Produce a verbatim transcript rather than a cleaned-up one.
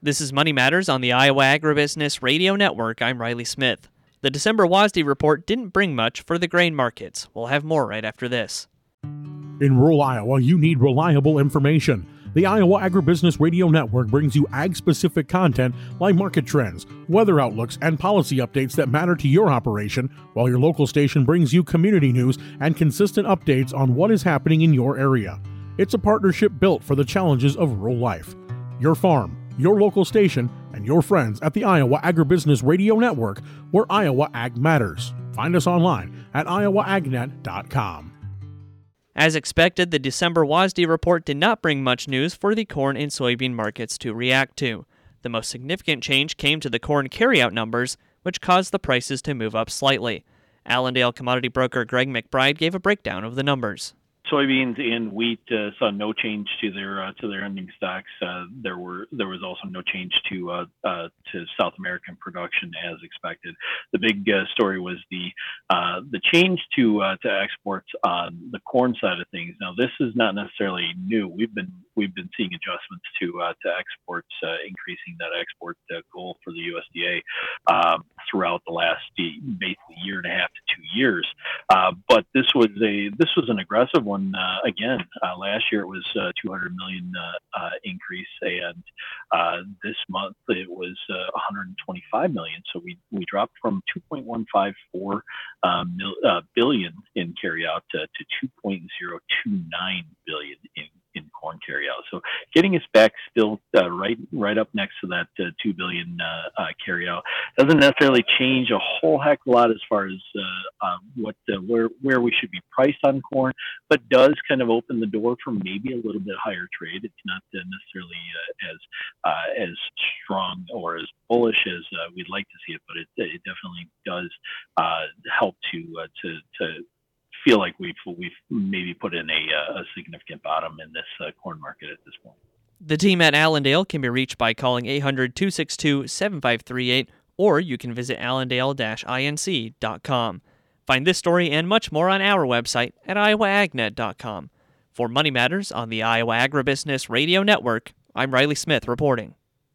This is Money Matters on the Iowa Agribusiness Radio Network. I'm Riley Smith. The December W A S D report didn't bring much for the grain markets. We'll have more right after this. In rural Iowa, you need reliable information. The Iowa Agribusiness Radio Network brings you ag-specific content like market trends, weather outlooks, and policy updates that matter to your operation, while your local station brings you community news and consistent updates on what is happening in your area. It's a partnership built for the challenges of rural life. Your farm, your local station, and your friends at the Iowa Agribusiness Radio Network, where Iowa Ag matters. Find us online at iowa ag net dot com. As expected, the December W A S D report did not bring much news for the corn and soybean markets to react to. The most significant change came to the corn carryout numbers, which caused the prices to move up slightly. Allendale commodity broker Greg McBride gave a breakdown of the numbers. Soybeans and wheat uh, saw no change to their uh, to their ending stocks. Uh, there were there was also no change to uh, uh, to South American production as expected. The big uh, story was the uh, the change to uh, to exports on the corn side of things. Now this is not necessarily new. We've been we've been seeing adjustments to uh, to exports, uh, increasing that export uh, goal for the U S D A uh, throughout the last basically year and a half to two years. Uh, but this was a this was an aggressive one. Uh, again, uh, last year it was uh, two hundred million uh, uh, increase, and uh, this month it was uh, one hundred twenty-five million. So we we dropped from two point one five four uh, mil, uh, billion in carryout to, to two point zero two nine billion in in corn carryout. So getting us back still uh, right right up next to that uh, two billion uh, uh, carryout doesn't necessarily change a whole heck of a lot as far as uh, uh, what uh, where where we should be priced on corn, but does kind of open the door for maybe a little bit higher trade. It's not uh, necessarily uh, as uh, as strong or as bullish as uh, we'd like to see it, but it, it definitely does uh, help to uh, to to feel like we've we've maybe put in a, a significant bottom in this uh, corn market at this point. The team at Allendale can be reached by calling eight hundred, two six two, seven five three eight, or you can visit allendale dash inc dot com. Find this story and much more on our website at iowa ag net dot com. For Money Matters on the Iowa Agribusiness Radio Network, I'm Riley Smith reporting.